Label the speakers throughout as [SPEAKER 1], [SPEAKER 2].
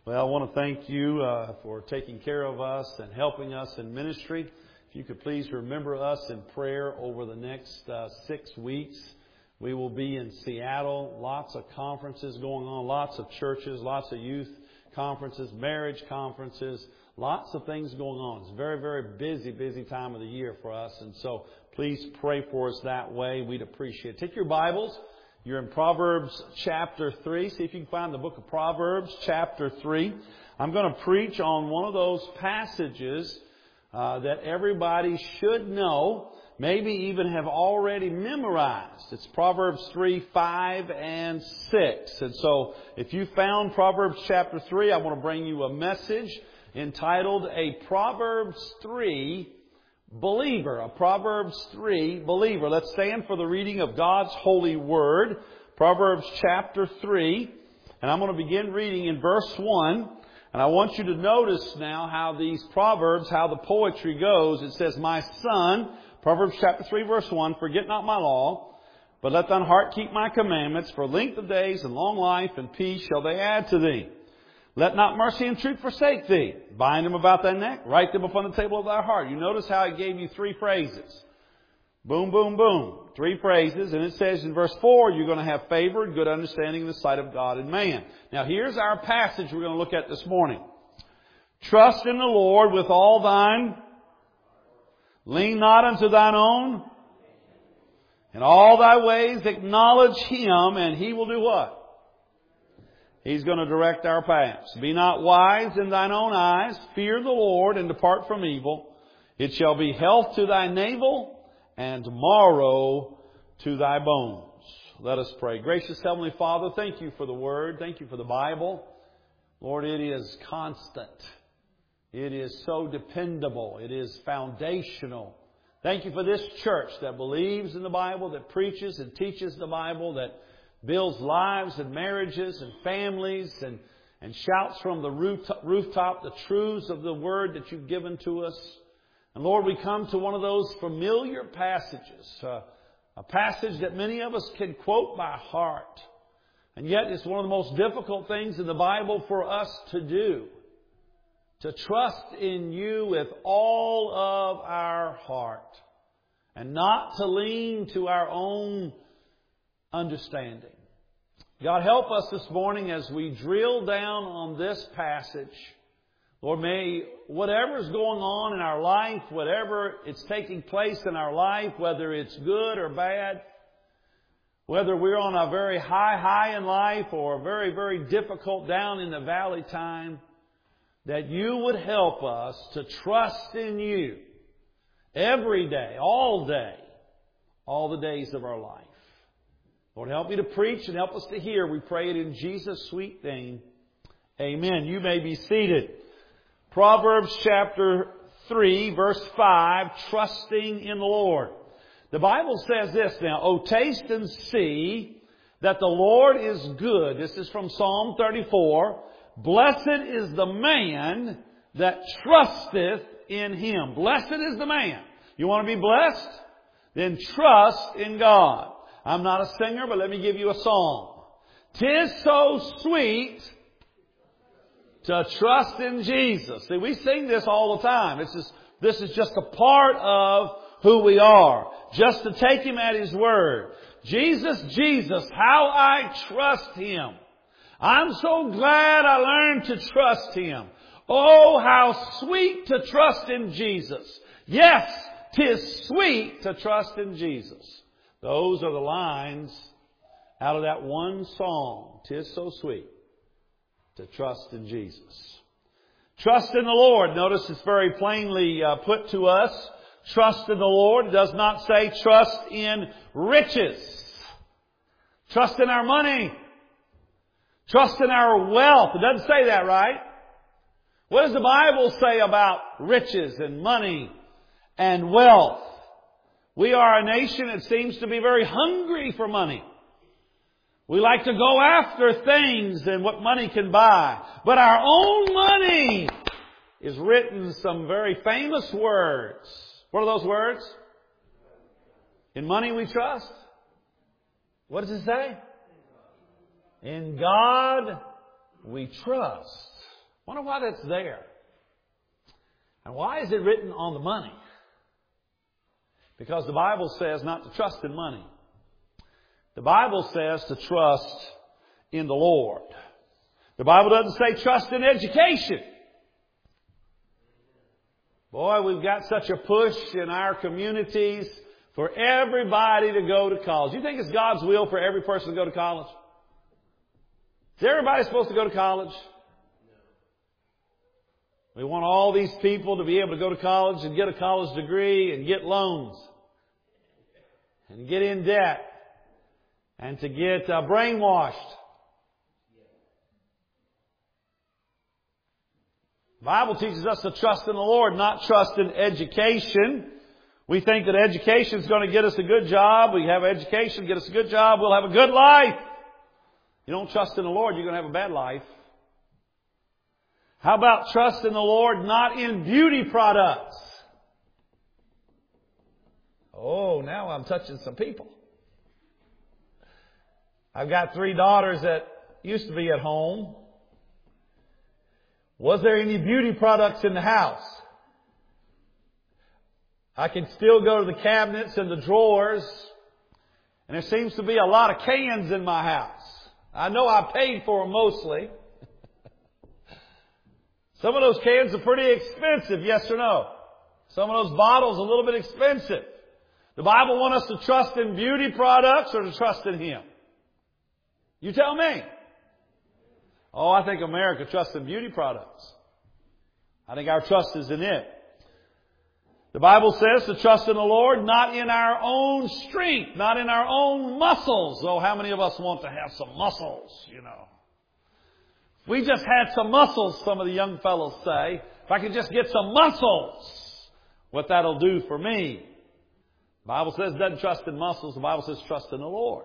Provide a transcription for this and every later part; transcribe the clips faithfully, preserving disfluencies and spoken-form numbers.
[SPEAKER 1] Well, I want to thank you uh, for taking care of us and helping us in ministry. If you could please remember us in prayer over the next uh, six weeks. We will be in Seattle. Lots of conferences going on, lots of churches, lots of youth conferences, marriage conferences, lots of things going on. It's a very, very busy, busy time of the year for us. And so please pray for us that way. We'd appreciate it. Take your Bibles. You're in Proverbs chapter three. See if you can find the book of Proverbs chapter three. I'm going to preach on one of those passages uh, that everybody should know, maybe even have already memorized. It's Proverbs three, five, and six. And so if you found Proverbs chapter three, I want to bring you a message entitled A Proverbs three Believer, a Proverbs three believer. Let's stand for the reading of God's holy word. Proverbs chapter three. And I'm going to begin reading in verse one. And I want you to notice now how these Proverbs, how the poetry goes. It says, My son, Proverbs chapter three verse one, forget not my law, but let thine heart keep my commandments. For length of days and long life and peace shall they add to thee. Let not mercy and truth forsake thee. Bind them about thy neck. Write them upon the table of thy heart. You notice how it gave you three phrases. Boom, boom, boom. Three phrases. And it says in verse four, you're going to have favor and good understanding in the sight of God and man. Now here's our passage we're going to look at this morning. Trust in the Lord with all thine. Lean not unto thine own. In all thy ways acknowledge Him, and He will do what? He's going to direct our paths. Be not wise in thine own eyes. Fear the Lord and depart from evil. It shall be health to thy navel and marrow to thy bones. Let us pray. Gracious Heavenly Father, thank you for the Word. Thank you for the Bible. Lord, it is constant. It is so dependable. It is foundational. Thank you for this church that believes in the Bible, that preaches and teaches the Bible, that builds lives and marriages and families and, and shouts from the rooftop, rooftop the truths of the Word that you've given to us. And Lord, we come to one of those familiar passages, uh, a passage that many of us can quote by heart. And yet it's one of the most difficult things in the Bible for us to do. To trust in you with all of our heart. And not to lean to our own understanding. God, help us this morning as we drill down on this passage. Lord, may whatever's going on in our life, whatever it's taking place in our life, whether it's good or bad, whether we're on a very high high in life or a very, very difficult down in the valley time, that you would help us to trust in you every day, all day, all the days of our life. Lord, help me to preach and help us to hear. We pray it in Jesus' sweet name. Amen. You may be seated. Proverbs chapter three, verse five, trusting in the Lord. The Bible says this now, O taste and see that the Lord is good. This is from Psalm thirty-four. Blessed is the man that trusteth in Him. Blessed is the man. You want to be blessed? Then trust in God. I'm not a singer, but let me give you a song. 'Tis so sweet to trust in Jesus. See, we sing this all the time. It's just, this is just a part of who we are. Just to take Him at His word. Jesus, Jesus, how I trust Him. I'm so glad I learned to trust Him. Oh, how sweet to trust in Jesus. Yes, 'tis sweet to trust in Jesus. Those are the lines out of that one song. 'Tis so sweet to trust in Jesus. Trust in the Lord. Notice it's very plainly uh, put to us. Trust in the Lord. It does not say trust in riches. Trust in our money. Trust in our wealth. It doesn't say that, right? What does the Bible say about riches and money and wealth? We are a nation that seems to be very hungry for money. We like to go after things and what money can buy. But our own money is written some very famous words. What are those words? In money we trust. What does it say? In God we trust. Wonder why that's there. And why is it written on the money? Because the Bible says not to trust in money. The Bible says to trust in the Lord. The Bible doesn't say trust in education. Boy, we've got such a push in our communities for everybody to go to college. You think it's God's will for every person to go to college? Is everybody supposed to go to college? We want all these people to be able to go to college and get a college degree and get loans and get in debt and to get uh, brainwashed. The Bible teaches us to trust in the Lord, not trust in education. We think that education is going to get us a good job. We have education, get us a good job, we'll have a good life. You don't trust in the Lord, you're going to have a bad life. How about trust in the Lord, not in beauty products? Oh, now I'm touching some people. I've got three daughters that used to be at home. Was there any beauty products in the house? I can still go to the cabinets and the drawers, and there seems to be a lot of cans in my house. I know I paid for them mostly. Some of those cans are pretty expensive, yes or no? Some of those bottles are a little bit expensive. The Bible wants us to trust in beauty products or to trust in Him? You tell me. Oh, I think America trusts in beauty products. I think our trust is in it. The Bible says to trust in the Lord, not in our own strength, not in our own muscles. Oh, how many of us want to have some muscles, you know? If we just had some muscles, some of the young fellows say. If I could just get some muscles, what that'll do for me. The Bible says it doesn't trust in muscles. The Bible says trust in the Lord.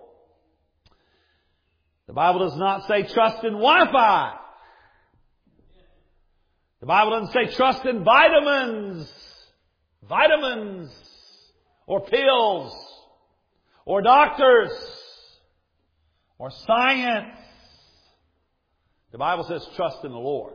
[SPEAKER 1] The Bible does not say trust in Wi-Fi. The Bible doesn't say trust in vitamins. Vitamins. Or pills. Or doctors. Or science. The Bible says trust in the Lord.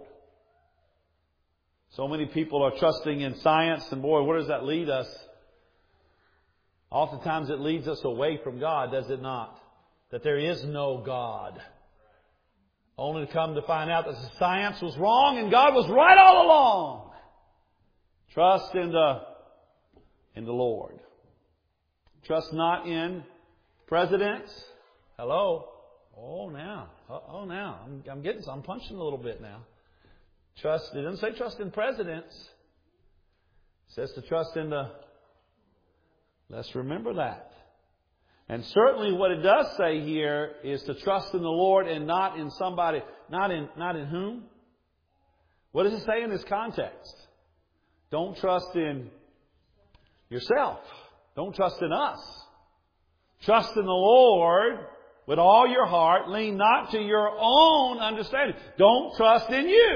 [SPEAKER 1] So many people are trusting in science, and boy, where does that lead us? Oftentimes it leads us away from God, does it not? That there is no God. Only to come to find out that the science was wrong and God was right all along. Trust in the, in the Lord. Trust not in presidents. Hello? Oh, now. Oh, now. I'm, I'm getting, I'm punching a little bit now. Trust, it doesn't say trust in presidents. It says to trust in the, let's remember that. And certainly what it does say here is to trust in the Lord and not in somebody, not in, not in whom? What does it say in this context? Don't trust in yourself. Don't trust in us. Trust in the Lord with all your heart. Lean not to your own understanding. Don't trust in you.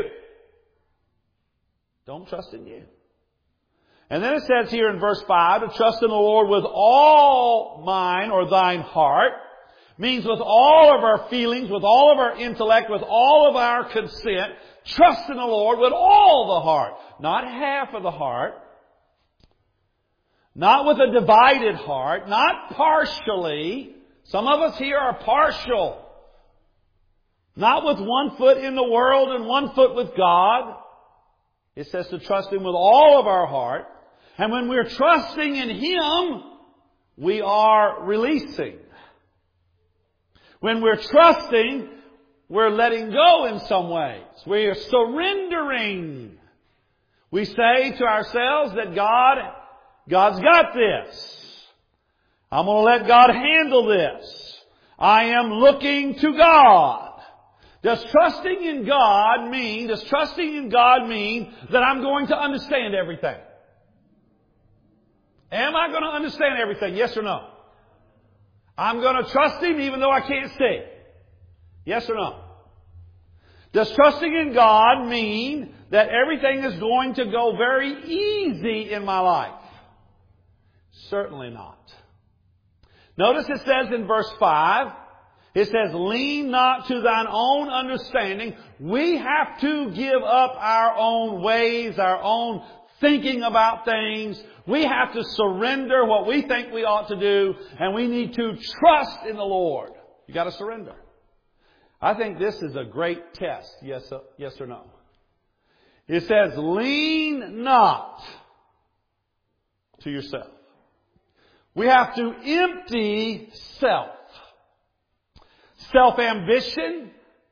[SPEAKER 1] Don't trust in you. And then it says here in verse five, to trust in the Lord with all mine or thine heart, means with all of our feelings, with all of our intellect, with all of our consent. Trust in the Lord with all the heart. Not half of the heart. Not with a divided heart. Not partially. Some of us here are partial. Not with one foot in the world and one foot with God. It says to trust Him with all of our heart. And when we're trusting in Him, we are releasing. When we're trusting, we're letting go in some ways. We are surrendering. We say to ourselves that God, God's got this. I'm going to let God handle this. I am looking to God. Does trusting in God mean, does trusting in God mean that I'm going to understand everything? Am I going to understand everything? Yes or no? I'm going to trust Him even though I can't see. Yes or no? Does trusting in God mean that everything is going to go very easy in my life? Certainly not. Notice it says in verse five, It says, lean not to thine own understanding. We have to give up our own ways, our own thinking about things. We have to surrender what we think we ought to do, and we need to trust in the Lord. You got to surrender. I think this is a great test. Yes, uh, yes or no? It says, lean not to yourself. We have to empty self. Self-ambition,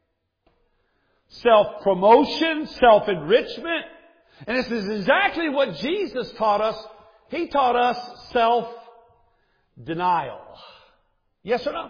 [SPEAKER 1] self-promotion, self-enrichment. And this is exactly what Jesus taught us. He taught us self-denial. Yes or no?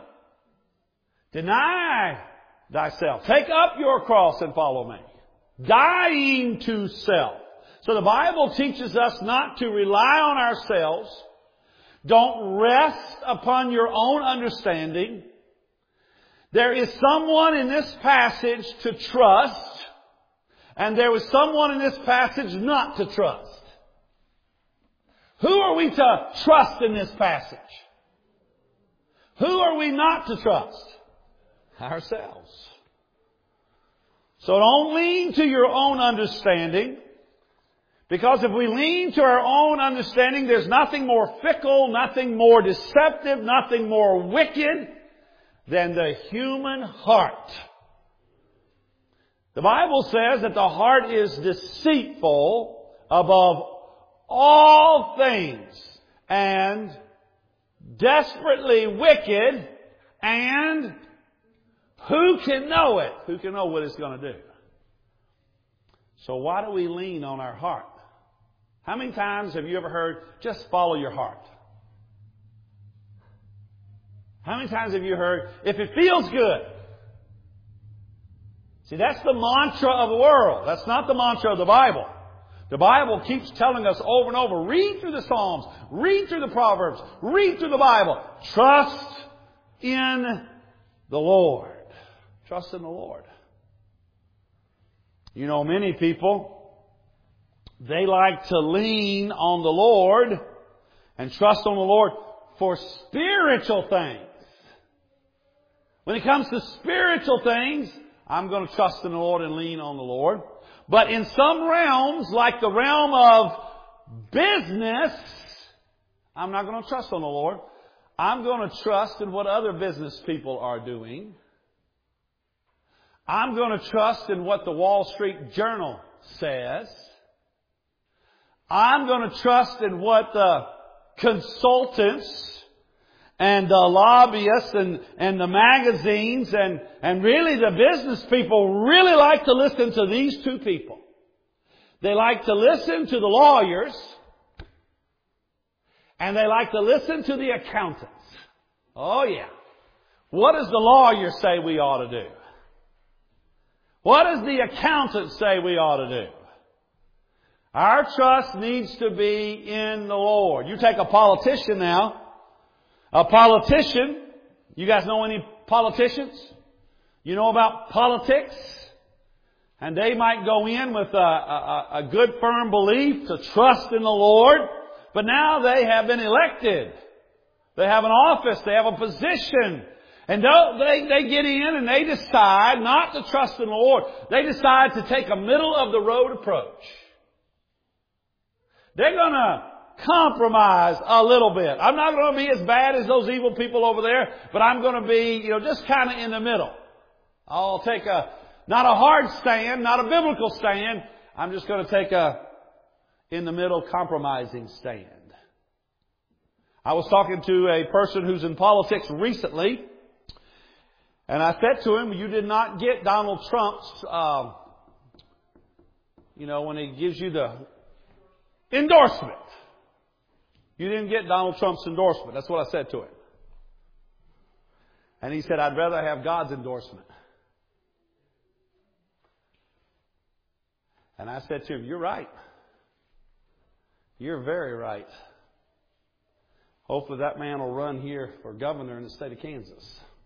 [SPEAKER 1] Deny thyself. Take up your cross and follow me. Dying to self. So the Bible teaches us not to rely on ourselves. Don't rest upon your own understanding. There is someone in this passage to trust, and there is someone in this passage not to trust. Who are we to trust in this passage? Who are we not to trust? Ourselves. So don't lean to your own understanding, because if we lean to our own understanding, there's nothing more fickle, nothing more deceptive, nothing more wicked than the human heart. The Bible says that the heart is deceitful above all things and desperately wicked, and who can know it? Who can know what it's going to do? So why do we lean on our heart? How many times have you ever heard, just follow your heart? How many times have you heard, if it feels good? See, that's the mantra of the world. That's not the mantra of the Bible. The Bible keeps telling us over and over, read through the Psalms, read through the Proverbs, read through the Bible. Trust in the Lord. Trust in the Lord. You know, many people, they like to lean on the Lord and trust on the Lord for spiritual things. When it comes to spiritual things, I'm going to trust in the Lord and lean on the Lord. But in some realms, like the realm of business, I'm not going to trust on the Lord. I'm going to trust in what other business people are doing. I'm going to trust in what the Wall Street Journal says. I'm going to trust in what the consultants and the lobbyists and, and the magazines and, and really the business people really like to listen to these two people. They like to listen to the lawyers, and they like to listen to the accountants. Oh yeah. What does the lawyer say we ought to do? What does the accountant say we ought to do? Our trust needs to be in the Lord. You take a politician now. A politician, you guys know any politicians? You know about politics? And they might go in with a, a, a good firm belief to trust in the Lord. But now they have been elected. They have an office. They have a position. And they, they get in and they decide not to trust in the Lord. They decide to take a middle of the road approach. They're going to compromise a little bit. I'm not going to be as bad as those evil people over there, but I'm going to be, you know, just kind of in the middle. I'll take a, not a hard stand, not a biblical stand. I'm just going to take a in the middle compromising stand. I was talking to a person who's in politics recently, and I said to him, you did not get Donald Trump's, uh, you know, when he gives you the endorsement. You didn't get Donald Trump's endorsement. That's what I said to him. And he said, I'd rather have God's endorsement. And I said to him, you're right. You're very right. Hopefully that man will run here for governor in the state of Kansas.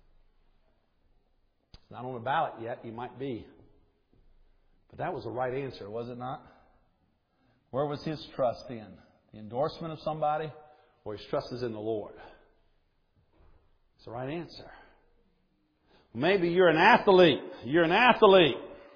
[SPEAKER 1] It's not on the ballot yet. He might be. But that was the right answer, was it not? Where was his trust in? The endorsement of somebody, or his trust is in the Lord? It's the right answer. Maybe you're an athlete. You're an athlete.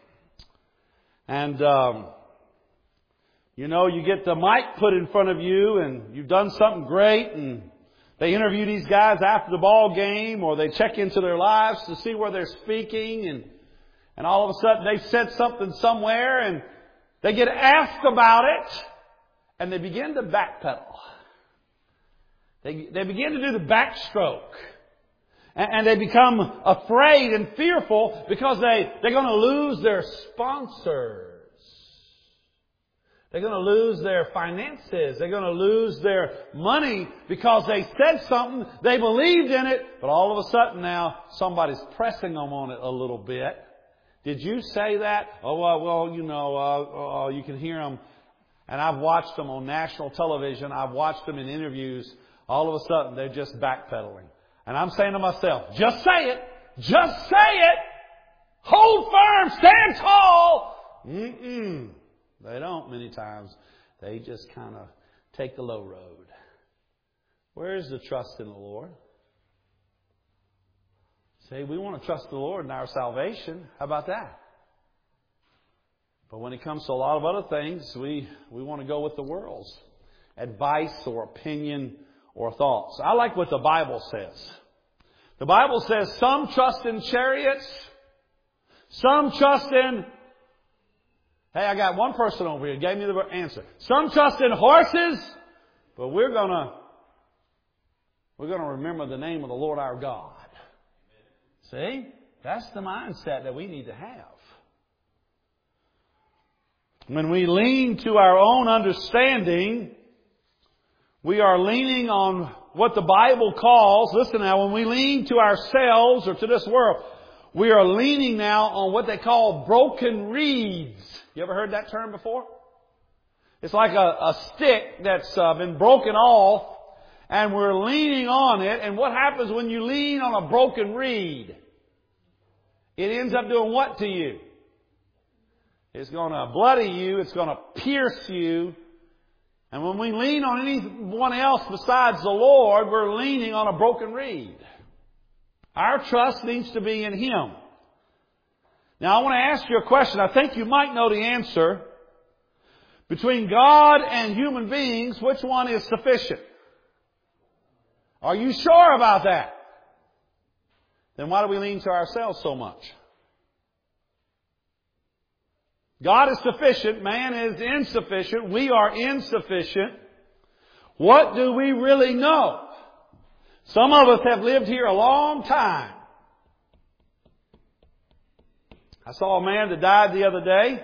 [SPEAKER 1] And, um, you know, you get the mic put in front of you and you've done something great, and they interview these guys after the ball game, or they check into their lives to see where they're speaking, and, and all of a sudden they've said something somewhere and they get asked about it and they begin to backpedal. They, they begin to do the backstroke. And they become afraid and fearful because they, they're going to lose their sponsors. They're going to lose their finances. They're going to lose their money because they said something, they believed in it, but all of a sudden now somebody's pressing them on it a little bit. Did you say that? Oh, well, well you know, uh, uh, you can hear them. And I've watched them on national television. I've watched them in interviews. All of a sudden they're just backpedaling. And I'm saying to myself, just say it. Just say it. Hold firm. Stand tall. Mm-mm. They don't many times. They just kind of take the low road. Where is the trust in the Lord? Say, we want to trust the Lord in our salvation. How about that? But when it comes to a lot of other things, we, we want to go with the world's advice or opinion or thoughts. I like what the Bible says. The Bible says some trust in chariots, some trust in, hey, I got one person over here gave me the answer. Some trust in horses, but we're gonna we're gonna remember the name of the Lord our God. See? That's the mindset that we need to have. When we lean to our own understanding, we are leaning on what the Bible calls, listen now, when we lean to ourselves or to this world, we are leaning now on what they call broken reeds. You ever heard that term before? It's like a, a stick that's uh, been broken off, and we're leaning on it. And what happens when you lean on a broken reed? It ends up doing what to you? It's going to bloody you. It's going to pierce you. And when we lean on anyone else besides the Lord, we're leaning on a broken reed. Our trust needs to be in Him. Now, I want to ask you a question. I think you might know the answer. Between God and human beings, which one is sufficient? Are you sure about that? Then why do we lean to ourselves so much? God is sufficient. Man is insufficient. We are insufficient. What do we really know? Some of us have lived here a long time. I saw a man that died the other day.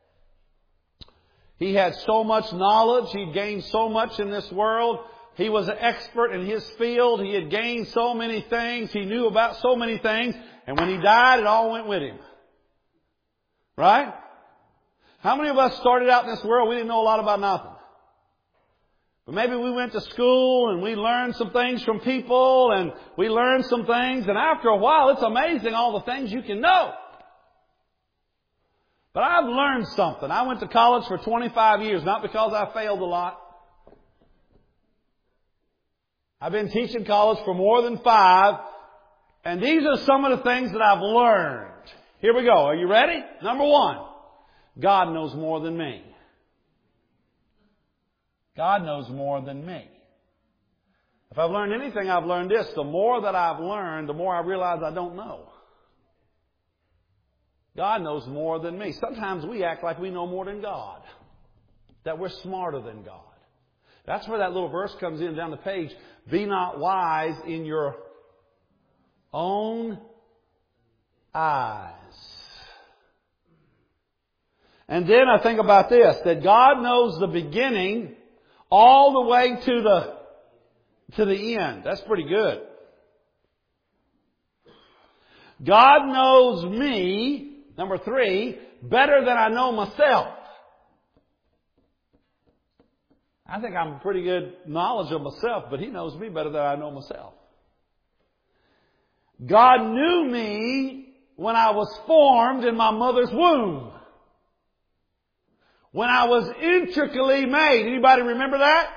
[SPEAKER 1] He had so much knowledge. He'd gained so much in this world. He was an expert in his field. He had gained so many things. He knew about so many things. And when he died, it all went with him. Right? How many of us started out in this world, we didn't know a lot about nothing? But maybe we went to school and we learned some things from people and we learned some things. And after a while, it's amazing all the things you can know. But I've learned something. I went to college for twenty-five years, not because I failed a lot. I've been teaching college for more than five. And these are some of the things that I've learned. Here we go. Are you ready? Number one. God knows more than me. God knows more than me. If I've learned anything, I've learned this. The more that I've learned, the more I realize I don't know. God knows more than me. Sometimes we act like we know more than God. That we're smarter than God. That's where that little verse comes in down the page. Be not wise in your own eyes. And then I think about this, that God knows the beginning all the way to the, to the end. That's pretty good. God knows me, number three, better than I know myself. I think I'm pretty good knowledge of myself, but He knows me better than I know myself. God knew me when I was formed in my mother's womb. When I was intricately made. Anybody remember that?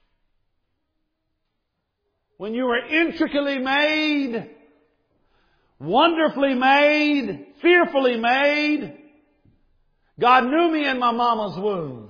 [SPEAKER 1] When you were intricately made, wonderfully made, fearfully made. God knew me in my mama's womb.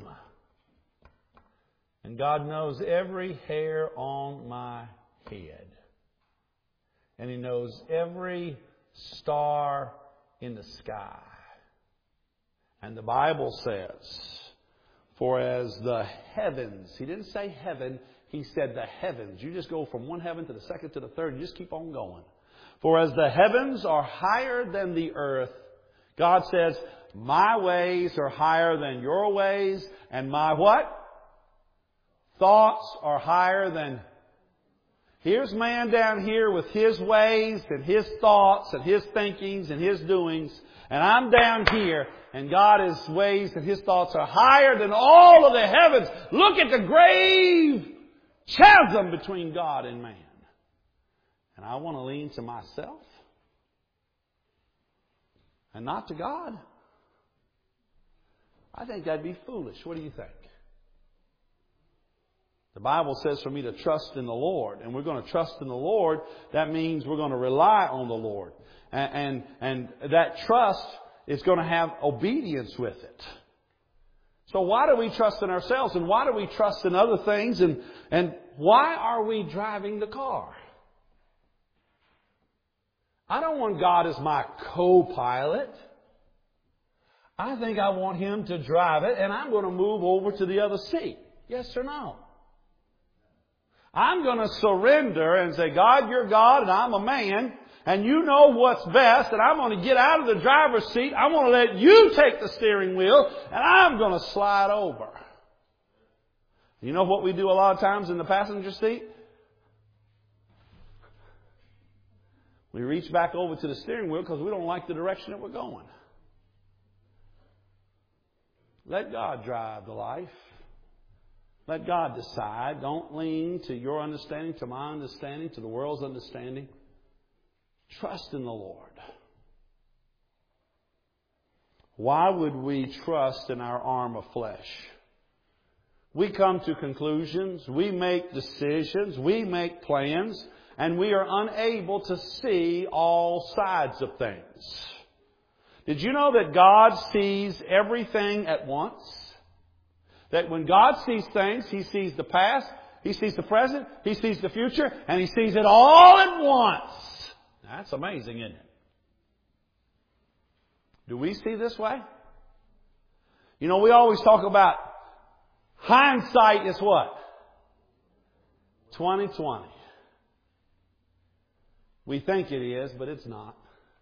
[SPEAKER 1] And God knows every hair on my head. And He knows every star in the sky. And the Bible says, for as the heavens, He didn't say heaven, He said the heavens. You just go from one heaven to the second to the third and you just keep on going. For as the heavens are higher than the earth, God says, my ways are higher than your ways, and my what? Thoughts are higher than... Here's man down here with his ways and his thoughts and his thinkings and his doings. And I'm down here and God's ways and His thoughts are higher than all of the heavens. Look at the grave chasm between God and man. And I want to lean to myself and not to God. I think that'd be foolish. What do you think? The Bible says for me to trust in the Lord. And we're going to trust in the Lord. That means we're going to rely on the Lord. And, and, and that trust is going to have obedience with it. So why do we trust in ourselves? And why do we trust in other things? And, and why are we driving the car? I don't want God as my co-pilot. I think I want Him to drive it, and I'm going to move over to the other seat. Yes or no? I'm going to surrender and say, God, you're God, and I'm a man, and you know what's best, and I'm going to get out of the driver's seat. I'm going to let you take the steering wheel, and I'm going to slide over. You know what we do a lot of times in the passenger seat? We reach back over to the steering wheel because we don't like the direction that we're going. Let God drive the life. Let God decide. Don't lean to your understanding, to my understanding, to the world's understanding. Trust in the Lord. Why would we trust in our arm of flesh? We come to conclusions. We make decisions. We make plans. And we are unable to see all sides of things. Did you know that God sees everything at once? That when God sees things, He sees the past, He sees the present, He sees the future, and He sees it all at once. That's amazing, isn't it? Do we see this way? You know, we always talk about hindsight is what? twenty twenty. We think it is, but it's not.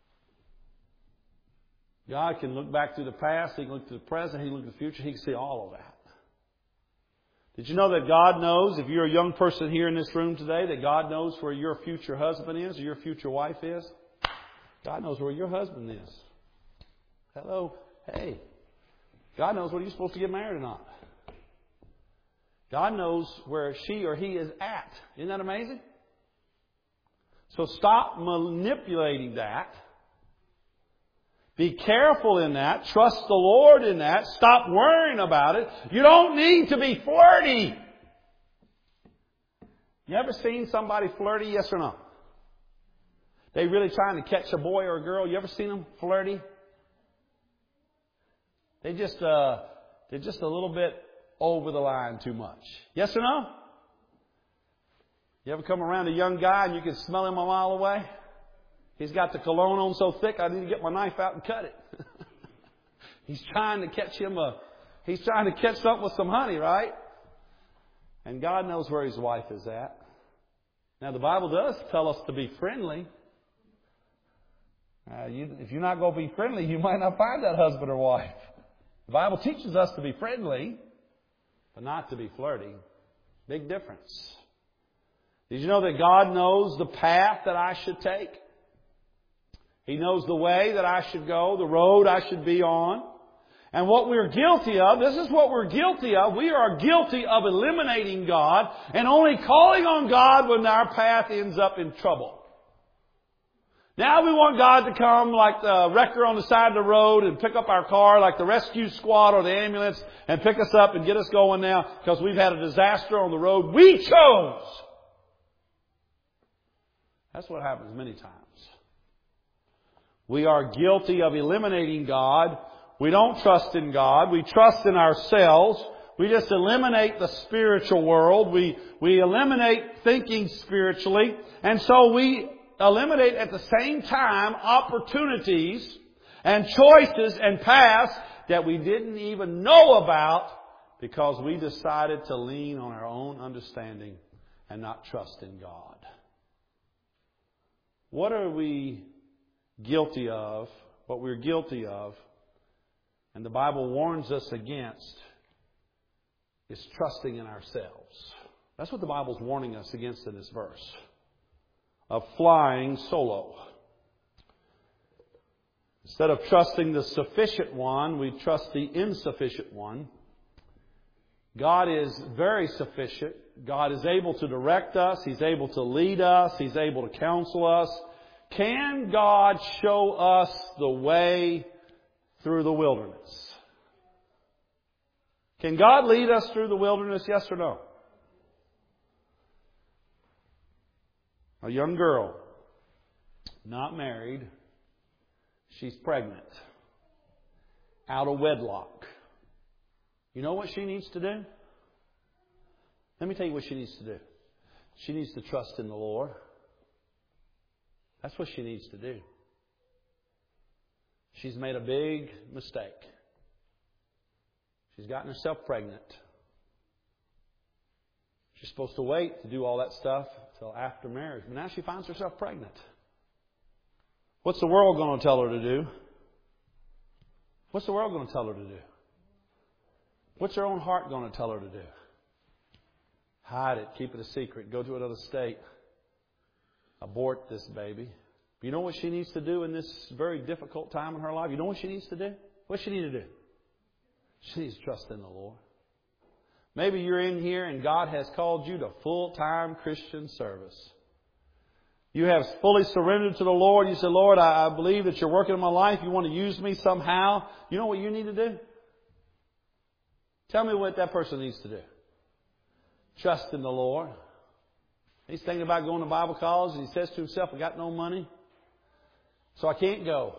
[SPEAKER 1] God can look back to the past, He can look to the present, He can look to the future, He can see all of that. Did you know that God knows, if you're a young person here in this room today, that God knows where your future husband is or your future wife is? God knows where your husband is. Hello. Hey. God knows whether you're supposed to get married or not. God knows where she or he is at. Isn't that amazing? So stop manipulating that. Be careful in that. Trust the Lord in that. Stop worrying about it. You don't need to be flirty. You ever seen somebody flirty? Yes or no? They really trying to catch a boy or a girl. You ever seen them flirty? They just, uh, they're just a little bit over the line too much. Yes or no? You ever come around a young guy and you can smell him a mile away? He's got the cologne on so thick, I need to get my knife out and cut it. He's trying to catch him a, he's trying to catch something with some honey, right? And God knows where his wife is at. Now the Bible does tell us to be friendly. Uh, you, if you're not going to be friendly, you might not find that husband or wife. The Bible teaches us to be friendly, but not to be flirty. Big difference. Did you know that God knows the path that I should take? He knows the way that I should go, the road I should be on. And what we're guilty of, this is what we're guilty of. We are guilty of eliminating God and only calling on God when our path ends up in trouble. Now we want God to come like the wrecker on the side of the road and pick up our car like the rescue squad or the ambulance and pick us up and get us going now because we've had a disaster on the road we chose. That's what happens many times. We are guilty of eliminating God. We don't trust in God. We trust in ourselves. We just eliminate the spiritual world. We, we eliminate thinking spiritually. And so we eliminate at the same time opportunities and choices and paths that we didn't even know about because we decided to lean on our own understanding and not trust in God. What are we guilty of? What we're guilty of, and the Bible warns us against, is trusting in ourselves. That's what the Bible's warning us against in this verse. Of flying solo. Instead of trusting the sufficient one, we trust the insufficient one. God is very sufficient. God is able to direct us. He's able to lead us. He's able to counsel us. Can God show us the way through the wilderness? Can God lead us through the wilderness, yes or no? A young girl, not married, she's pregnant, out of wedlock. You know what she needs to do? Let me tell you what she needs to do. She needs to trust in the Lord. That's what she needs to do. She's made a big mistake. She's gotten herself pregnant. She's supposed to wait to do all that stuff until after marriage. But now she finds herself pregnant. What's the world going to tell her to do? What's the world going to tell her to do? What's her own heart going to tell her to do? Hide it. Keep it a secret. Go to another state. Abort this baby. You know what she needs to do in this very difficult time in her life? You know what she needs to do? What does she need to do? She needs to trust in the Lord. Maybe you're in here and God has called you to full-time Christian service. You have fully surrendered to the Lord. You say, Lord, I believe that you're working in my life. You want to use me somehow. You know what you need to do? Tell me what that person needs to do. Trust in the Lord. He's thinking about going to Bible college and he says to himself, I got no money, so I can't go.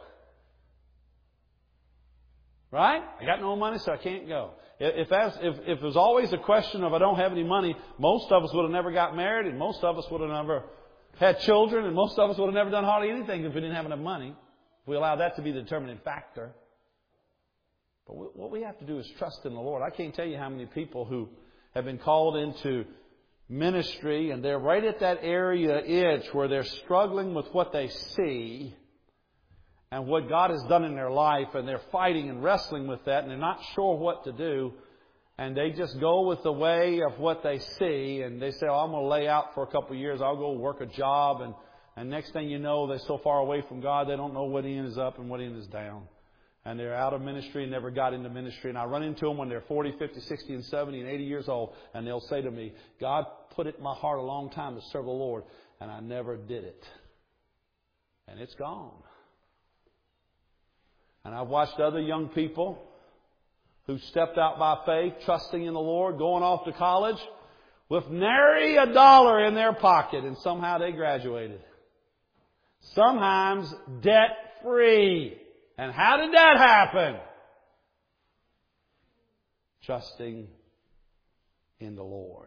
[SPEAKER 1] Right? I got no money, so I can't go. If, that's, if, if it was always a question of I don't have any money, most of us would have never got married and most of us would have never had children and most of us would have never done hardly anything if we didn't have enough money. If we allow that to be the determining factor. But what we have to do is trust in the Lord. I can't tell you how many people who have been called into ministry and they're right at that area itch where they're struggling with what they see and what God has done in their life, and they're fighting and wrestling with that, and they're not sure what to do, and they just go with the way of what they see, and they say, oh, I'm going to lay out for a couple of years, I'll go work a job, and, and next thing you know, they're so far away from God, they don't know what end is up and what end is down. And they're out of ministry and never got into ministry. And I run into them when they're forty, fifty, sixty, and seventy, and eighty years old. And they'll say to me, God put it in my heart a long time to serve the Lord, and I never did it. And it's gone. And I've watched other young people who stepped out by faith, trusting in the Lord, going off to college with nary a dollar in their pocket, and somehow they graduated. Sometimes debt-free. And how did that happen? Trusting in the Lord.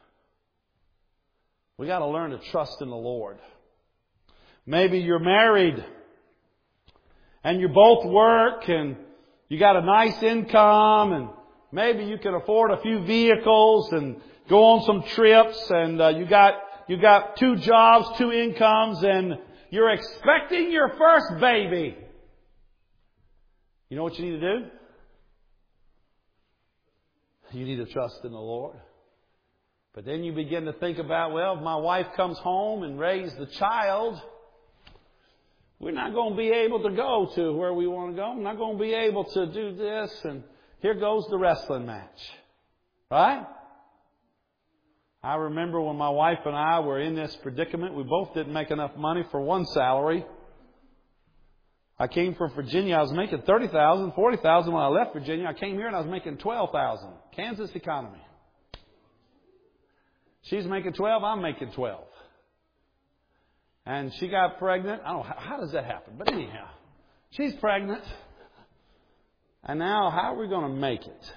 [SPEAKER 1] We got to learn to trust in the Lord. Maybe you're married and you both work and you got a nice income and maybe you can afford a few vehicles and go on some trips, and uh, you got you got two jobs, two incomes, and you're expecting your first baby. You know what you need to do? You need to trust in the Lord. But then you begin to think about, well, if my wife comes home and raises the child, we're not going to be able to go to where we want to go. I'm not going to be able to do this. And here goes the wrestling match. Right? I remember when my wife and I were in this predicament, we both didn't make enough money for one salary. I came from Virginia. I was making thirty thousand dollars, forty thousand dollars when I left Virginia. I came here and I was making twelve thousand dollars. Kansas economy. She's making twelve, I'm making twelve. And she got pregnant. I don't know, how, how does that happen? But anyhow, She's pregnant. And now, how are we going to make it?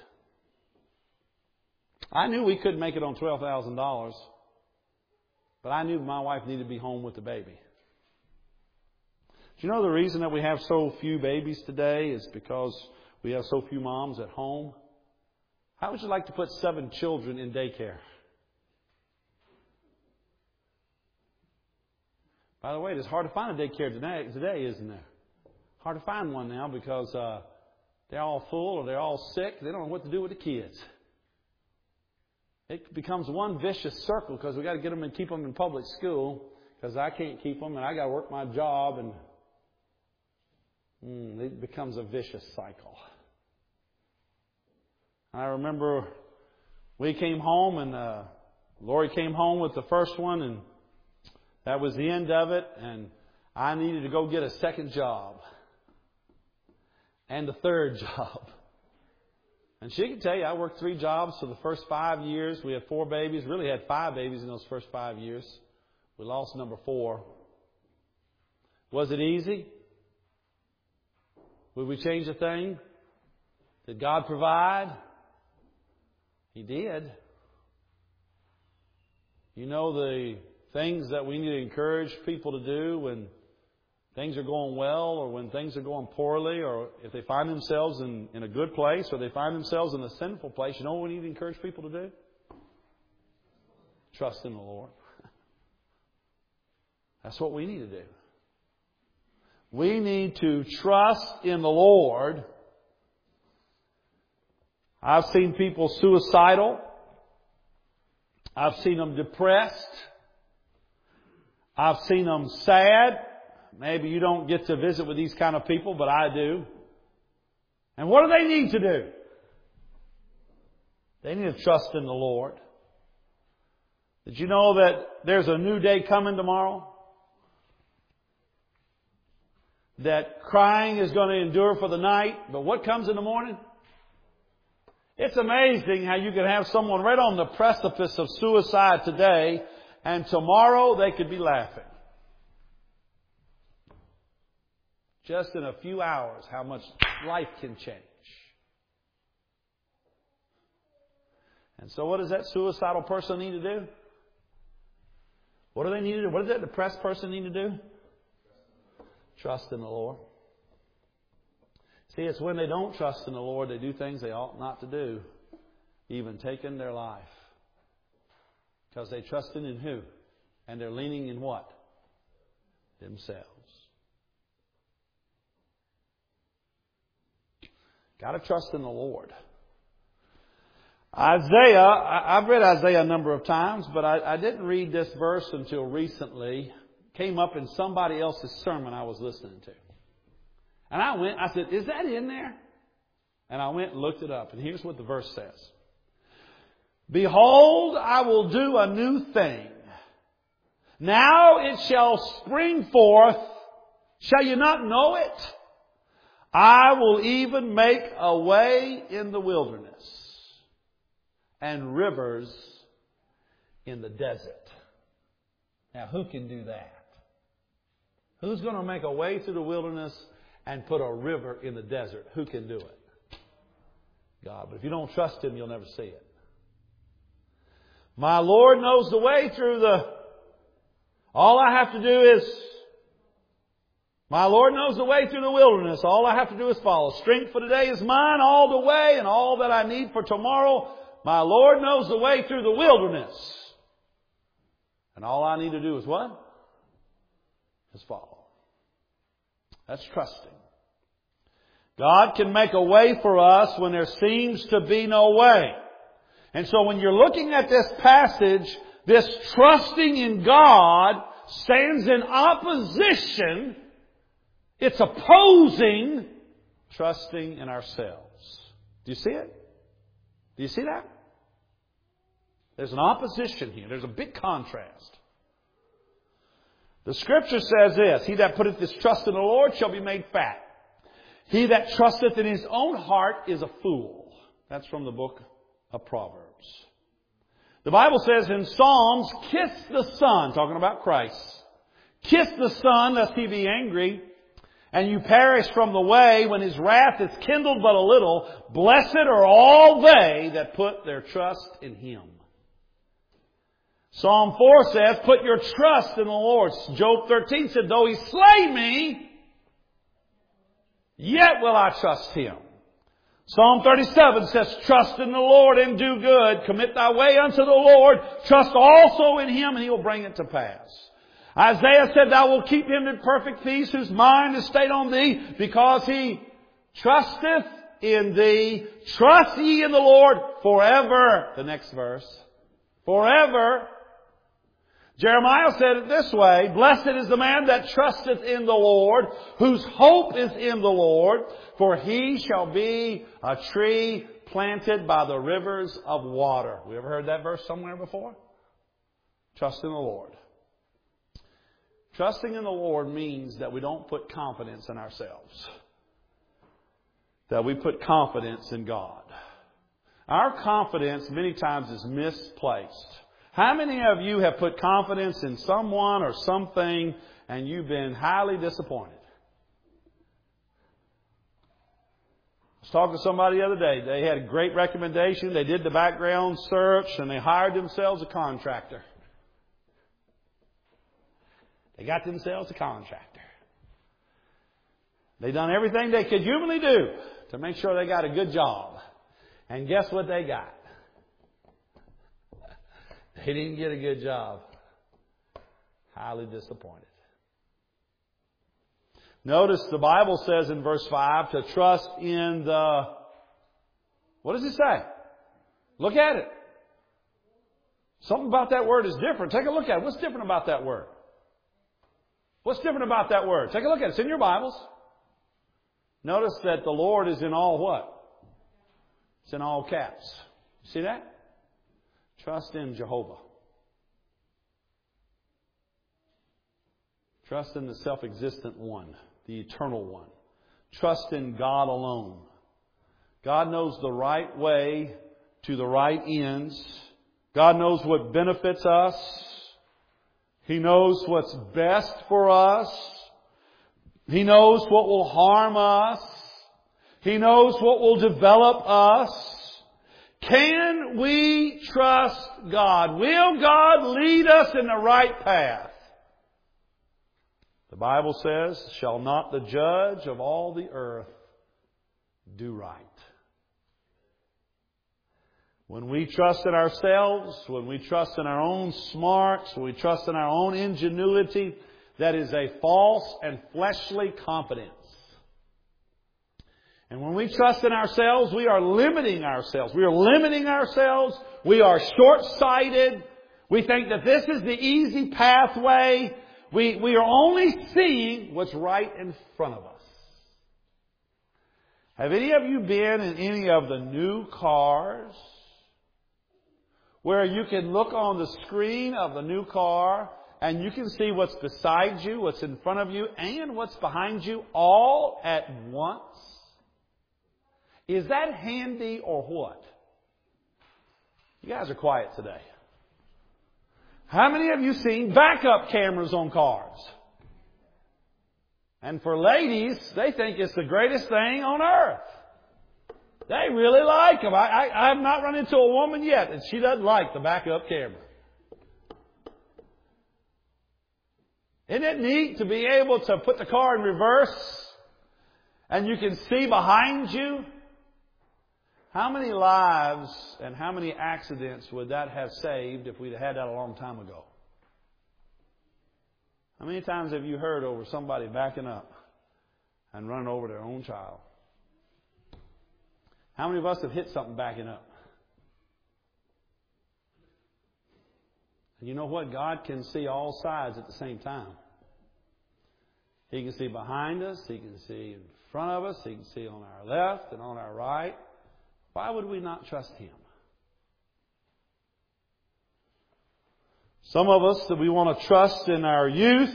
[SPEAKER 1] I knew we couldn't make it on twelve thousand dollars. But I knew my wife needed to be home with the baby. Do you know the reason that we have so few babies today is because we have so few moms at home? How would you like to put seven children in daycare? By the way, it's hard to find a daycare today, today isn't there? Hard to find one now because uh, they're all full or they're all sick. They don't know what to do with the kids. It becomes one vicious circle because we got to get them and keep them in public school because I can't keep them and I got to work my job and mm, it becomes a vicious cycle. I remember we came home and uh, Lori came home with the first one and that was the end of it, and I needed to go get a second job and a third job. And she can tell you, I worked three jobs for the first five years. We had four babies. Really had five babies in those first five years. We lost number four. Was it easy? Would we change a thing? Did God provide? He did. You know the things that we need to encourage people to do when things are going well or when things are going poorly, or if they find themselves in, in a good place or they find themselves in a sinful place, you know what we need to encourage people to do? Trust in the Lord. That's what we need to do. We need to trust in the Lord. I've seen people suicidal. I've seen them depressed. I've seen them sad. Maybe you don't get to visit with these kind of people, but I do. And what do they need to do? They need to trust in the Lord. Did you know that there's a new day coming tomorrow? That crying is going to endure for the night, but what comes in the morning? It's amazing how you can have someone right on the precipice of suicide today, and tomorrow they could be laughing. Just in a few hours, how much life can change. And so what does that suicidal person need to do? What do they need to do? What does that depressed person need to do? Trust in the Lord. See, it's when they don't trust in the Lord, they do things they ought not to do, even taking their life. Because they trusted in who? And they're leaning in what? Themselves. Got to trust in the Lord. Isaiah, I've read Isaiah a number of times, but I, I didn't read this verse until recently. It came up in somebody else's sermon I was listening to. And I went, I said, is that in there? And I went and looked it up. And here's what the verse says. Behold, I will do a new thing. Now it shall spring forth. Shall you not know it? I will even make a way in the wilderness and rivers in the desert. Now, who can do that? Who's going to make a way through the wilderness and put a river in the desert? Who can do it? God. But if you don't trust Him, you'll never see it. My Lord knows the way through the... All I have to do is... My Lord knows the way through the wilderness. All I have to do is follow. Strength for today is mine all the way, and all that I need for tomorrow. My Lord knows the way through the wilderness. And all I need to do is what? Just follow. That's trusting. God can make a way for us when there seems to be no way. And so when you're looking at this passage, this trusting in God stands in opposition. It's opposing trusting in ourselves. Do you see it? Do you see that? There's an opposition here. There's a big contrast. The Scripture says this, He that putteth his trust in the Lord shall be made fat. He that trusteth in his own heart is a fool. That's from the book of Proverbs. The Bible says in Psalms, kiss the Son, talking about Christ. Kiss the Son lest He be angry, and you perish from the way when His wrath is kindled but a little, blessed are all they that put their trust in Him. Psalm four says, put your trust in the Lord. Job thirteen said, though He slay me, yet will I trust Him. Psalm thirty-seven says, trust in the Lord and do good. Commit thy way unto the Lord. Trust also in Him and He will bring it to pass. Isaiah said, thou wilt keep him in perfect peace whose mind is stayed on thee because he trusteth in thee. Trust ye in the Lord forever. The next verse. Forever. Jeremiah said it this way, blessed is the man that trusteth in the Lord, whose hope is in the Lord, for he shall be a tree planted by the rivers of water. We ever heard that verse somewhere before? Trust in the Lord. Trusting in the Lord means that we don't put confidence in ourselves. That we put confidence in God. Our confidence many times is misplaced. How many of you have put confidence in someone or something and you've been highly disappointed? I was talking to somebody the other day. They had a great recommendation. They did the background search and they hired themselves a contractor. They got themselves a contractor. They done everything they could humanly do to make sure they got a good job. And guess what they got? They didn't get a good job. Highly disappointed. Notice the Bible says in verse five to trust in the... What does it say? Look at it. Something about that word is different. Take a look at it. What's different about that word? What's different about that word? Take a look at it. It's in your Bibles. Notice that the Lord is in all what? It's in all caps. See that? Trust in Jehovah. Trust in the self-existent one, the eternal one. Trust in God alone. God knows the right way to the right ends. God knows what benefits us. He knows what's best for us. He knows what will harm us. He knows what will develop us. Can we trust God? Will God lead us in the right path? The Bible says, shall not the judge of all the earth do right? When we trust in ourselves, when we trust in our own smarts, when we trust in our own ingenuity, that is a false and fleshly confidence. And when we trust in ourselves, we are limiting ourselves. We are limiting ourselves. We are short-sighted. We think that this is the easy pathway. We, we are only seeing what's right in front of us. Have any of you been in any of the new cars where you can look on the screen of the new car and you can see what's beside you, what's in front of you, and what's behind you all at once? Is that handy or what? You guys are quiet today. How many of you seen backup cameras on cars? And for ladies, they think it's the greatest thing on earth. They really like them. I, I, I have not run into a woman yet that she doesn't like the backup camera. Isn't it neat to be able to put the car in reverse and you can see behind you? How many lives and how many accidents would that have saved if we'd had that a long time ago? How many times have you heard over somebody backing up and running over their own child? How many of us have hit something backing up? And you know what? God can see all sides at the same time. He can see behind us. He can see in front of us. He can see on our left and on our right. Why would we not trust Him? Some of us, that we want to trust in our youth.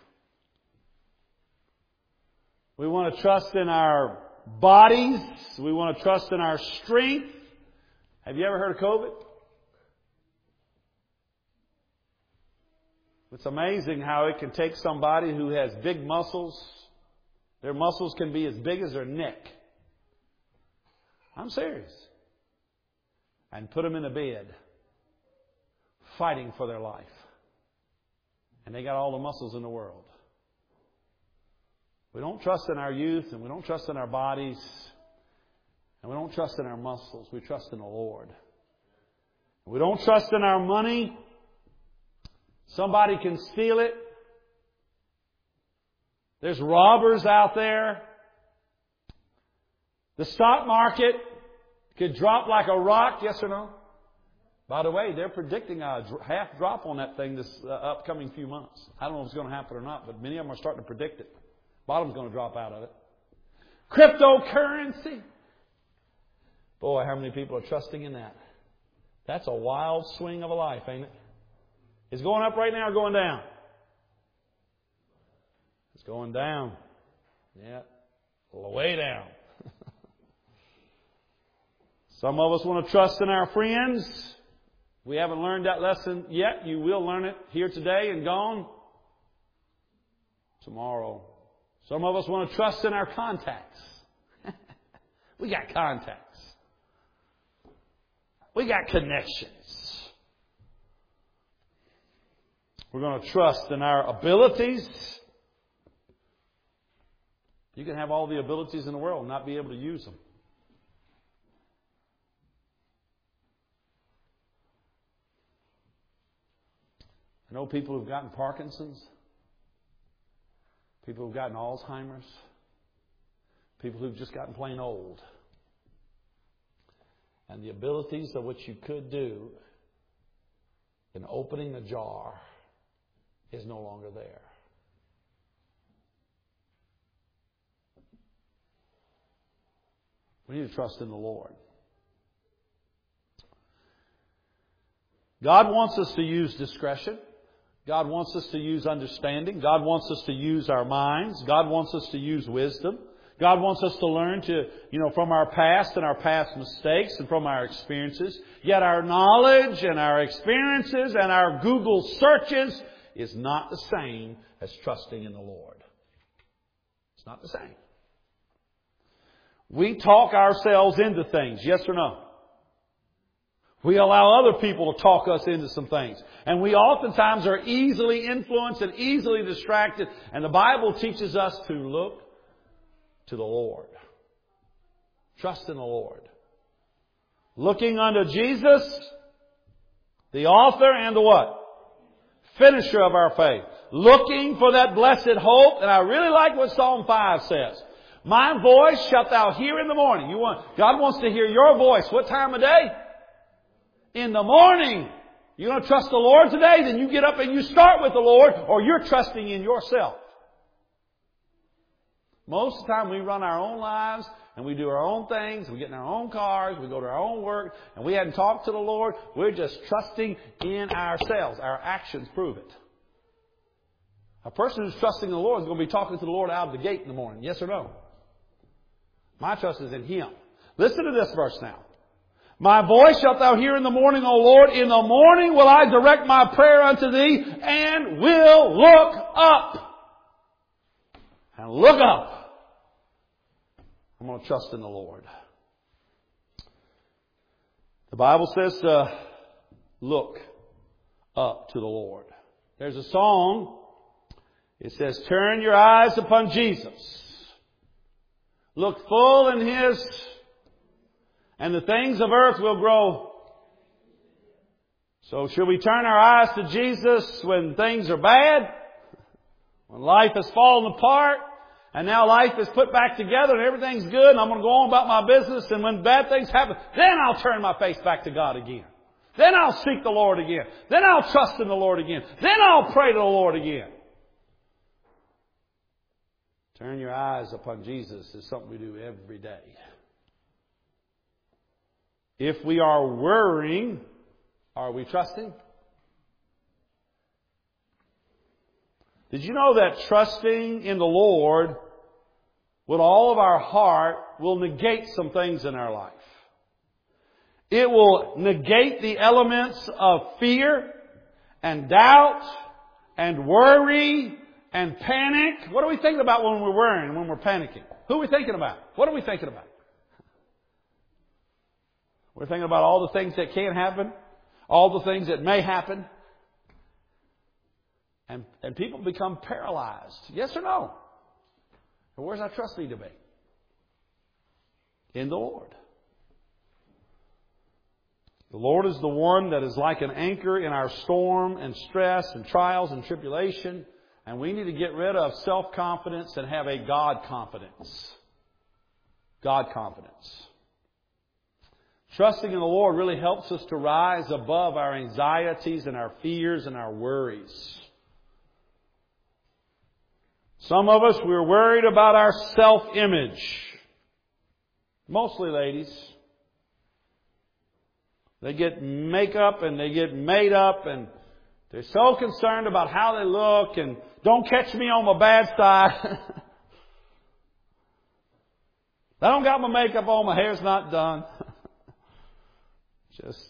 [SPEAKER 1] We want to trust in our bodies. We want to trust in our strength. Have you ever heard of COVID? It's amazing how it can take somebody who has big muscles Their muscles can be as big as their neck. I'm serious. And put them in a bed, fighting for their life. And they got all the muscles in the world. We don't trust in our youth, and we don't trust in our bodies, and we don't trust in our muscles. We trust in the Lord. We don't trust in our money. Somebody can steal it. There's robbers out there. The stock market could drop like a rock, yes or no? By the way, they're predicting a half drop on that thing this uh, upcoming few months. I don't know if it's going to happen or not, but many of them are starting to predict it. Bottom's going to drop out of it. Cryptocurrency. Boy, how many people are trusting in that? That's a wild swing of a life, ain't it? Is it going up right now or going down? It's going down. Yeah, way down. Some of us want to trust in our friends. We haven't learned that lesson yet. You will learn it here today and gone tomorrow. Some of us want to trust in our contacts. We got contacts. We got connections. We're going to trust in our abilities. You can have all the abilities in the world and not be able to use them. I know people who've gotten Parkinson's, people who've gotten Alzheimer's, people who've just gotten plain old. And the abilities of what you could do in opening a jar is no longer there. We need to trust in the Lord. God wants us to use discretion. God wants us to use understanding. God wants us to use our minds. God wants us to use wisdom. God wants us to learn to, you know, from our past and our past mistakes and from our experiences. Yet our knowledge and our experiences and our Google searches is not the same as trusting in the Lord. It's not the same. We talk ourselves into things, yes or no? We allow other people to talk us into some things. And we oftentimes are easily influenced and easily distracted. And the Bible teaches us to look to the Lord. Trust in the Lord. Looking unto Jesus, the author and the what? Finisher of our faith. Looking for that blessed hope. And I really like what Psalm five says. My voice shalt thou hear in the morning. You want, God wants to hear your voice. What time of day? In the morning. You're going to trust the Lord today? Then you get up and you start with the Lord, or you're trusting in yourself. Most of the time we run our own lives and we do our own things. We get in our own cars. We go to our own work. And we hadn't talked to the Lord. We're just trusting in ourselves. Our actions prove it. A person who's trusting the Lord is going to be talking to the Lord out of the gate in the morning. Yes or no? My trust is in Him. Listen to this verse now. My voice shalt thou hear in the morning, O Lord. In the morning will I direct my prayer unto Thee and will look up. And look up. I'm going to trust in the Lord. The Bible says to look up to the Lord. There's a song. It says, turn your eyes upon Jesus. Look full in His, and the things of earth will grow. So should we turn our eyes to Jesus when things are bad? When life has fallen apart, and now life is put back together and everything's good, and I'm going to go on about my business, and when bad things happen, then I'll turn my face back to God again. Then I'll seek the Lord again. Then I'll trust in the Lord again. Then I'll pray to the Lord again. Turn your eyes upon Jesus is something we do every day. If we are worrying, are we trusting? Did you know that trusting in the Lord with all of our heart will negate some things in our life? It will negate the elements of fear and doubt and worry and panic. What are we thinking about when we're worrying, when we're panicking? Who are we thinking about? What are we thinking about? We're thinking about all the things that can happen, all the things that may happen. And, and people become paralyzed. Yes or no? And where's our trust need to be? In the Lord. The Lord is the one that is like an anchor in our storm and stress and trials and tribulation. And we need to get rid of self-confidence and have a God confidence. God confidence. Trusting in the Lord really helps us to rise above our anxieties and our fears and our worries. Some of us, we're worried about our self-image. Mostly ladies. They get makeup and they get made up and they're so concerned about how they look and don't catch me on my bad side. I don't got my makeup on, my hair's not done. Just.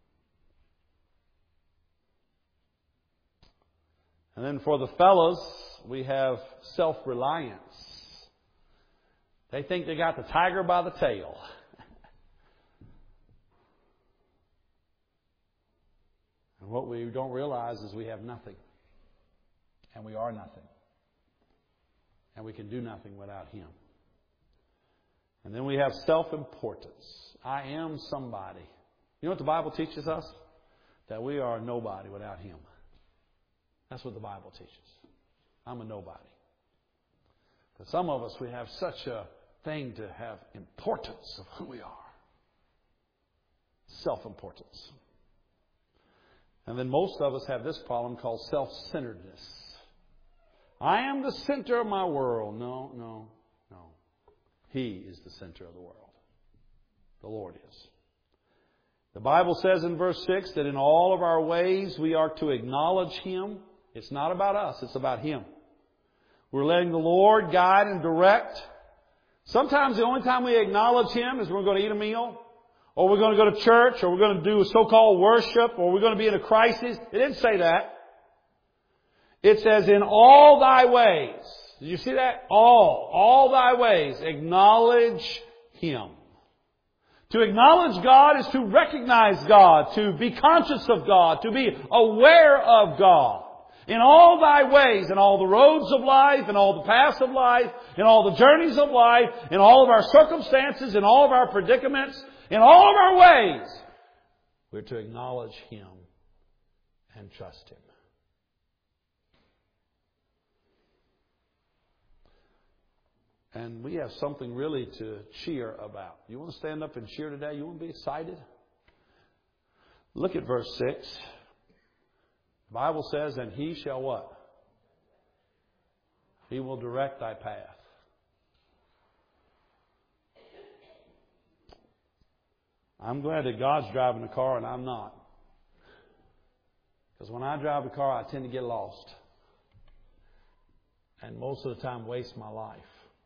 [SPEAKER 1] And then for the fellas, we have self-reliance. They think they got the tiger by the tail. And what we don't realize is we have nothing. And we are nothing. And we can do nothing without Him. And then we have self-importance. I am somebody. You know what the Bible teaches us? That we are nobody without Him. That's what the Bible teaches. I'm a nobody. But some of us, we have such a thing to have importance of who we are. Self-importance. And then most of us have this problem called self-centeredness. I am the center of my world. No, no, no. He is the center of the world. The Lord is. The Bible says in verse six that in all of our ways we are to acknowledge Him. It's not about us, it's about Him. We're letting the Lord guide and direct. Sometimes the only time we acknowledge Him is when we're going to eat a meal, or we're going to go to church, or we're going to do so-called worship, or we're going to be in a crisis. It didn't say that. It says, in all thy ways. Did you see that? All. All thy ways. Acknowledge Him. To acknowledge God is to recognize God, to be conscious of God, to be aware of God. In all thy ways, in all the roads of life, in all the paths of life, in all the journeys of life, in all of our circumstances, in all of our predicaments, in all of our ways, we're to acknowledge Him and trust Him. And we have something really to cheer about. You want to stand up and cheer today? You want to be excited? Look at verse six. The Bible says, and He shall what? He will direct thy path. I'm glad that God's driving the car and I'm not. Because when I drive the car, I tend to get lost. And most of the time waste my life.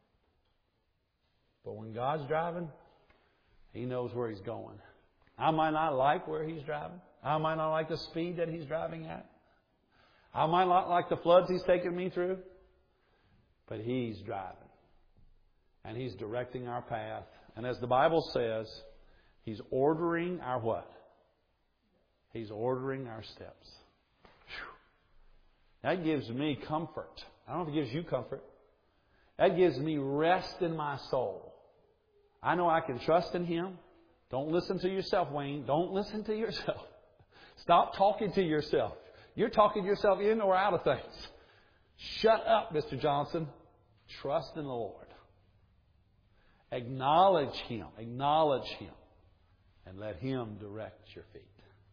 [SPEAKER 1] But when God's driving, He knows where He's going. I might not like where He's driving. I might not like the speed that He's driving at. I might not like the floods He's taking me through. But He's driving. And He's directing our path. And as the Bible says, He's ordering our what? He's ordering our steps. Whew. That gives me comfort. I don't know if it gives you comfort. That gives me rest in my soul. I know I can trust in Him. Don't listen to yourself, Wayne. Don't listen to yourself. Stop talking to yourself. You're talking yourself in or out of things. Shut up, Mister Johnson. Trust in the Lord. Acknowledge Him. Acknowledge Him. And let Him direct your feet.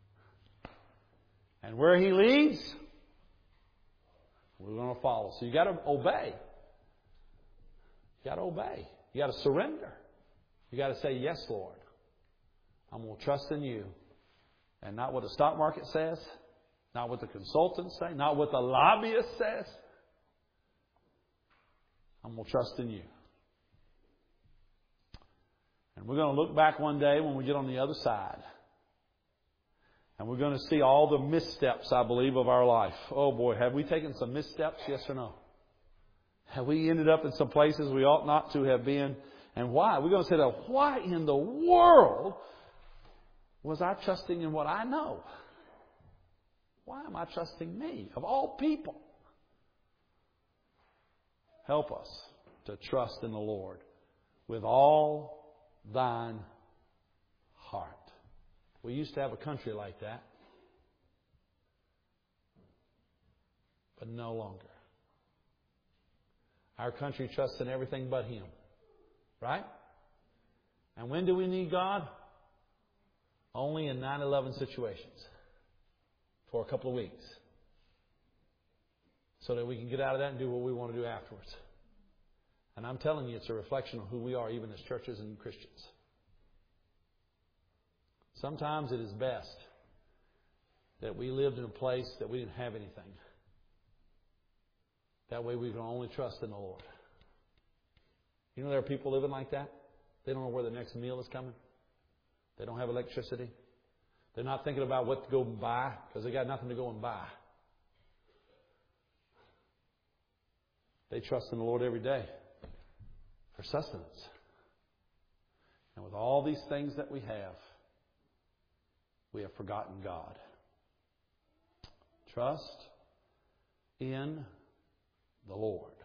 [SPEAKER 1] And where He leads, we're going to follow. So you got to obey. You got to obey. You got to surrender. You got to say, yes, Lord. I'm going to trust in You. And not what the stock market says. Not what the consultants say. Not what the lobbyist says. I'm going to trust in You. And we're going to look back one day when we get on the other side. And we're going to see all the missteps, I believe, of our life. Oh boy, have we taken some missteps? Yes or no? Have we ended up in some places we ought not to have been? And why? We're going to say that, why in the world was I trusting in what I know? Why am I trusting me, of all people? Help us to trust in the Lord with all thine heart. We used to have a country like that, but no longer. Our country trusts in everything but Him. Right? And when do we need God? Only in nine eleven situations. For a couple of weeks. So that we can get out of that and do what we want to do afterwards. And I'm telling you, it's a reflection of who we are, even as churches and Christians. Sometimes it is best that we lived in a place that we didn't have anything. That way we can only trust in the Lord. You know there are people living like that? They don't know where the next meal is coming. They don't have electricity. They're not thinking about what to go and buy because they got nothing to go and buy. They trust in the Lord every day for sustenance. And with all these things that we have, we have forgotten God. Trust in the Lord.